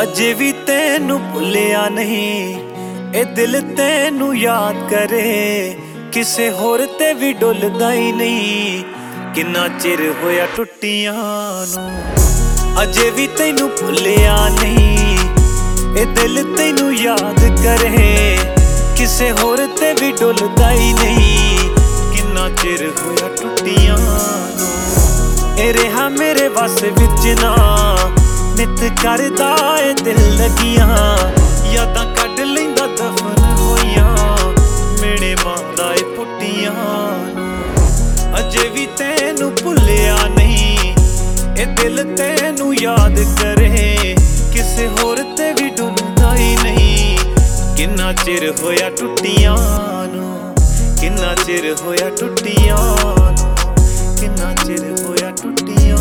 ਅਜੇ ਵੀ ਤੈਨੂੰ ਭੁੱਲਿਆ ਨਹੀਂ, ਇਹ ਦਿਲ ਤੈਨੂੰ ਯਾਦ ਕਰੇ, ਕਿਸੇ ਹੋਰ ਤੇ ਵੀ ਡੁੱਲਦਾ ਹੀ ਨਹੀਂ। ਕਿੰਨਾ ਚਿਰ ਹੋਇਆ ਟੁੱਟੀਆਂ ਨੂੰ, ਅਜੇ ਵੀ ਤੈਨੂੰ ਭੁੱਲਿਆ ਨਹੀਂ, ਇਹ ਦਿਲ ਤੈਨੂੰ ਯਾਦ ਕਰੇ, ਕਿਸੇ ਹੋਰ ਤੇ ਵੀ ਡੁੱਲਦਾ ਹੀ ਨਹੀਂ। ਕਿੰਨਾ ਚਿਰ ਹੋਇਆ ਟੁੱਟੀਆਂ ਨੂੰ, ਇਹ ਰਿਹਾ ਮੇਰੇ ਵੱਸ ਵਿੱਚ ਨਾ, ਨਿਤ ਕਰਦਾ ਏ ਦਿਲ ਲੱਗੀਆਂ, ਯਾਦਾਂ ਕੱਢ ਲੈਂਦਾ ਦਫਨ ਹੋਈਆਂ, ਮੇਰੇ ਮਾਰਦਾ ਏ ਪੁੱਟੀਆਂ ਨੂੰ। ਅਜੇ ਵੀ ਤੈਨੂੰ ਭੁੱਲਿਆ ਨਹੀਂ, ਇਹ ਦਿਲ ਤੈਨੂੰ ਯਾਦ ਕਰੇ, ਕਿਸੇ ਹੋਰ ਤੇ ਵੀ ਡੁੱਲਦਾ ਹੀ ਨਹੀਂ। ਕਿੰਨਾ ਚਿਰ ਹੋਇਆ ਟੁੱਟੀਆਂ ਨੂੰ, ਕਿੰਨਾ ਚਿਰ ਹੋਇਆ ਟੁੱਟੀਆਂ ਨੂੰ, ਕਿੰਨਾ ਚਿਰ ਹੋਇਆ ਟੁੱਟੀਆਂ।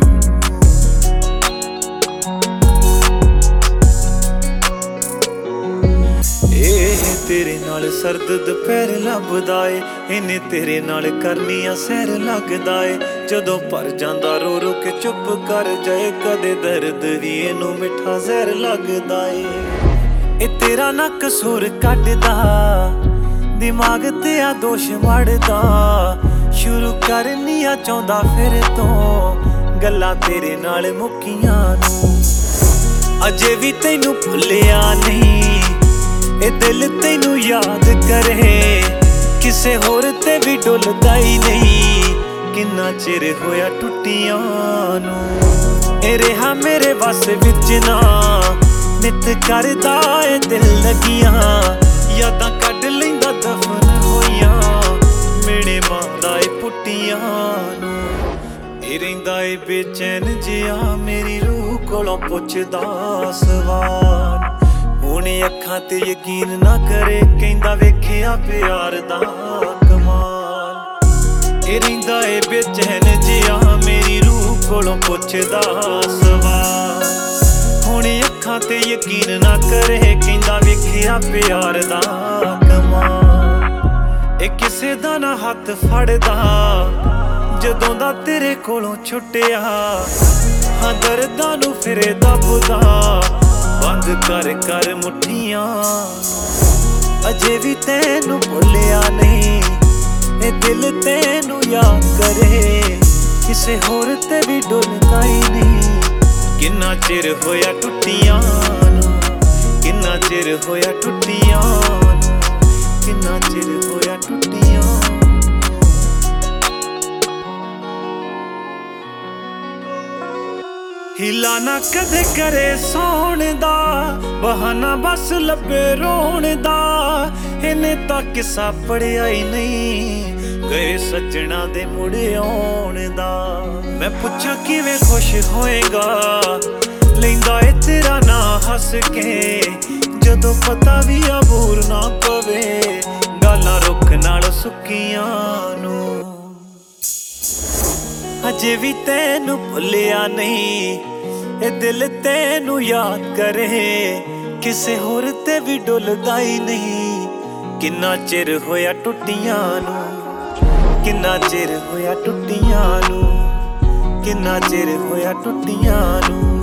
ਤੇਰੇ ਨਾਲ ਸਰਦ ਦੁਪਹਿਰ ਲੱਭਦਾ ਏ, ਇਹਨੇ ਤੇਰੇ ਨਾਲ ਕਰਨੀਆਂ ਸੈਰ ਲੱਗਦਾ ਏ। ਜਦੋਂ ਭਰ ਜਾਂਦਾ ਰੋ ਰੋ ਕੇ ਚੁੱਪ ਕਰ ਜਾਏ, ਕਦੇ ਦਰਦ ਵੀ ਇਹਨੂੰ ਮਿੱਠਾ ਜ਼ਹਿਰ ਲੱਗਦਾ ਏ। ਇਹ ਤੇਰਾ ਨਾ ਕਸੂਰ ਕੱਢਦਾ, ਦਿਮਾਗ ਤੇ ਆ ਦੋਸ਼ ਵੜਦਾ, ਸ਼ੁਰੂ ਕਰਨੀਆਂ ਚਾਹੁੰਦਾ ਫਿਰ ਤੋਂ, ਗੱਲਾਂ ਤੇਰੇ ਨਾਲ ਮੁੱਕੀਆਂ ਨੂੰ। ਅਜੇ ਵੀ ਤੈਨੂੰ ਭੁੱਲਿਆ ਨਹੀਂ, ਇਹ ਦਿਲ ਤੈਨੂੰ ਯਾਦ ਕਰੇ, ਕਿਸੇ ਹੋਰ ਤੇ ਵੀ ਡੁੱਲਦਾ ਹੀ ਨਹੀਂ। ਕਿੰਨਾ ਚਿਰ ਹੋਇਆ ਟੁੱਟੀਆਂ ਨੂੰ, ਇਹ ਰਿਹਾ ਮੇਰੇ ਵੱਸ ਵਿੱਚ ਨਾ, ਨਿਤ ਕਰਦਾ ਏ ਦਿਲ ਲੱਗੀਆਂ, ਯਾਦਾਂ ਕੱਢ ਲੈਂਦਾ ਦਫਨ ਹੋਈਆਂ, ਮੇਰੇ ਮਾਰਦਾ ਏ ਪੁੱਟੀਆਂ ਨੂੰ। ਇਹ ਰਹਿੰਦਾ ਏ ਬੇਚੈਨ ਜਿਹਾ, ਮੇਰੀ ਰੂਹ ਕੋਲੋਂ ਪੁੱਛਦਾ ਸਵਾਲ, ਹੁਣ ਅੱਖਾਂ ਤੇ ਯਕੀਨ ਨਾ ਕਰੇ, ਕਹਿੰਦਾ ਵੇਖਿਆ ਪਿਆਰ ਦਾ ਕਮਾਲ। ਇਹ ਰਹਿੰਦਾ ਏ ਬੇਚੈਨ ਜਿਹਾ, ਮੇਰੀ ਰੂਹ ਕੋਲੋਂ ਪੁੱਛਦਾ ਸਵਾਲ, ਹੁਣ ਅੱਖਾਂ ਤੇ ਯਕੀਨ ਨਾ ਕਰੇ, ਕਹਿੰਦਾ ਵੇਖਿਆ ਪਿਆਰ ਦਾ ਕਮਾਲ। ਇਹ ਕਿਸੇ ਦਾ ਨਾ ਹੱਥ ਫੜਦਾ, ਜਦੋਂ ਦਾ ਤੇਰੇ ਕੋਲੋਂ ਛੁੱਟਿਆ, ਹਾਂ ਦਰਦਾਂ ਨੂੰ ਫਿਰੇ ਦੱਬਦਾ, ਬੰਦ ਕਰ ਕਰ ਮੁੱਠੀਆਂ। ਅਜੇ ਵੀ ਤੈਨੂੰ ਭੁੱਲਿਆ ਨਹੀਂ, ਇਹ ਦਿਲ ਤੈਨੂੰ ਯਾਦ ਕਰੇ, ਕਿਸੇ ਹੋਰ ਤੇ ਵੀ ਡੁੱਲਦਾ ਹੀ ਨਹੀਂ। ਕਿੰਨਾ ਚਿਰ ਹੋਇਆ ਟੁੱਟੀਆਂ ਨੂੰ, ਕਿੰਨਾ ਚਿਰ ਹੋਇਆ ਟੁੱਟੀਆਂ ਨੂੰ, ਕਿੰਨਾ ਚਿਰ ਹੋਇਆ ਟੁੱਟੀਆਂ। ਹੀਲਾ ਨਾ ਕਦੇ ਕਰੇ ਸੌਣ ਦਾ, ਬਹਾਨਾ ਬਸ ਲੱਭੇ ਰੋਣ ਦਾ, ਇਹਨੇ ਤਾਂ ਕਿੱਸਾ ਪੜਿਆ ਹੀ ਨਹੀਂ, ਗਏ ਸੱਜਣਾ ਦੇ ਮੁੜ ਆਉਣ ਦਾ। ਮੈਂ ਪੁੱਛਾਂ ਕਿਵੇਂ ਖੁਸ਼ ਹੋਏਗਾ, ਲੈਂਦਾ ਏ ਤੇਰਾ ਨਾਂ ਹੱਸ ਕੇ, ਜਦੋਂ ਪਤਾ ਵੀ ਅਬੂਰ ਨਾ ਪਵੇ, ਗਾਲਾਂ ਰੁੱਖ ਨਾਲ ਸੁੱਕੀਆਂ ਨੂੰ। ਅਜੇ ਵੀ ਤੈਨੂੰ ਭੁੱਲਿਆ ਨਹੀਂ, ਇਹ ਦਿਲ ਤੈਨੂੰ ਯਾਦ ਕਰੇ, ਕਿਸੇ ਹੋਰ ਤੇ ਵੀ ਡੁੱਲਦਾ ਹੀ ਨਹੀਂ। ਕਿੰਨਾ ਚਿਰ ਹੋਇਆ ਟੁੱਟੀਆਂ ਨੂੰ, ਕਿੰਨਾ ਚਿਰ ਹੋਇਆ ਟੁੱਟੀਆਂ ਨੂੰ, ਕਿੰਨਾ ਚਿਰ ਹੋਇਆ ਟੁੱਟੀਆਂ ਨੂੰ।